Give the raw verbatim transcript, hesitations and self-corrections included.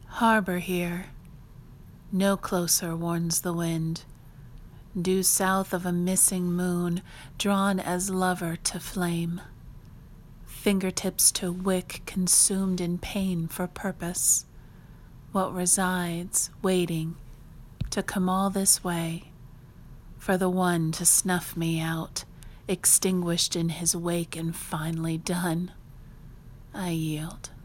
Harbor here, no closer warns the wind, due south of a missing moon, drawn as lover to flame, fingertips to wick consumed in pain for purpose, what resides waiting to come all this way, for the one to snuff me out, extinguished in his wake and finally done. I yield.